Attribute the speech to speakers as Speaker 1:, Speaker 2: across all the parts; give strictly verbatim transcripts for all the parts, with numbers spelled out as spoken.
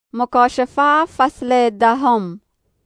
Speaker 1: مکاشفه فصل دهم.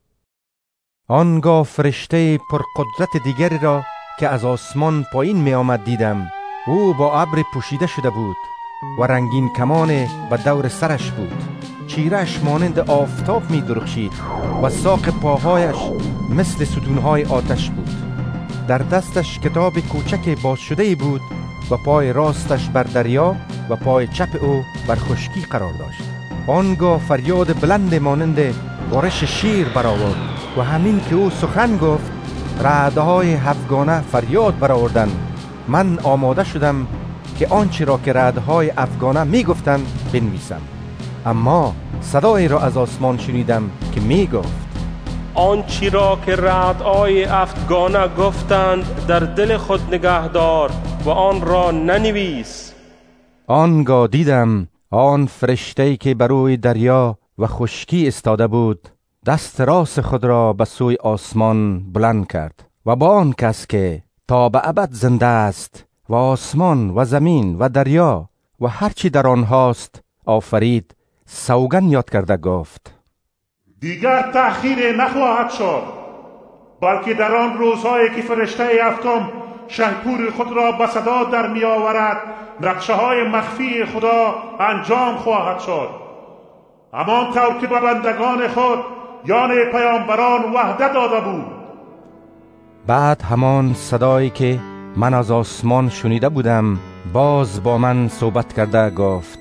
Speaker 2: آنگاه فرشته پرقدرت دیگری را که از آسمان پایین می آمد دیدم. او با ابر پوشیده شده بود و رنگین کمان به دور سرش بود. چیرش مانند آفتاب می درخشید و ساق پاهایش مثل ستونهای آتش بود. در دستش کتاب کوچک باز شده بود و پای راستش بر دریا و پای چپ او بر خشکی قرار داشت. آنگاه فریاد بلند مانند غرش شیر برآورد و همین که او سخن گفت رعدهای هفتگانه فریاد برآوردند. من آماده شدم که آنچه را که رعدهای هفتگانه می گفتند بنویسم. اما صدایی را از آسمان شنیدم که می گفت:
Speaker 3: آنچه را که رعدهای هفتگانه گفتند در دل خود نگهدار و آن را ننویس.
Speaker 2: آنگاه دیدم آن فرشته‌ای که بر روی دریا و خشکی استاده بود دست راست خود را به سوی آسمان بلند کرد و با آن کس که تا به ابد زنده است و آسمان و زمین و دریا و هرچی در آنهاست آفرید سوگند یاد کرده گفت:
Speaker 4: دیگر تأخیر نخواهد شد، بلکه در آن روزهایی که فرشته هفتم شهپور خود را به صدا در می آورد نقشه های مخفی خدا انجام خواهد شد، همان طور که به بندگان خود یعنی پیامبران وعده داده بود.
Speaker 2: بعد همان صدایی که من از آسمان شنیده بودم باز با من صحبت کرده گفت: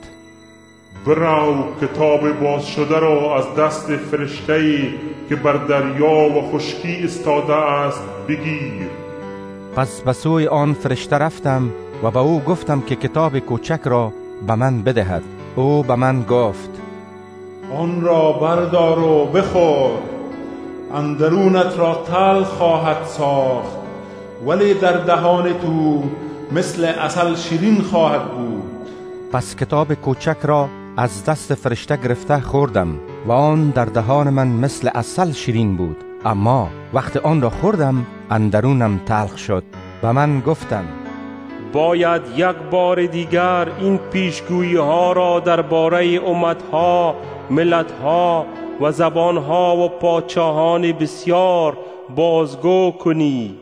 Speaker 4: برو کتاب باز شده را از دست فرشته‌ای که بر دریا و خشکی استاده است بگیر.
Speaker 2: پس به سوی آن فرشته رفتم و به او گفتم که کتاب کوچک را به من بدهد. او به من گفت:
Speaker 5: آن را بردار و بخور، اندرونت را تلخ خواهد ساخت ولی در دهان تو مثل عسل شیرین خواهد بود.
Speaker 2: پس کتاب کوچک را از دست فرشته گرفته خوردم و آن در دهان من مثل عسل شیرین بود، اما وقت آن را خوردم اندرونم تلخ شد. و من گفتم:
Speaker 3: باید یک بار دیگر این پیشگویی ها را درباره امتها، ملتها و زبانها و پادشاهان بسیار بازگو کنی.